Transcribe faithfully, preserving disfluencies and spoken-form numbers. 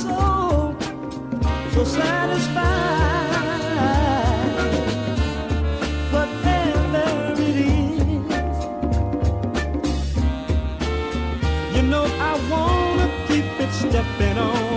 soul so satisfied. Whatever it is, you know I wanna keep it stepping on.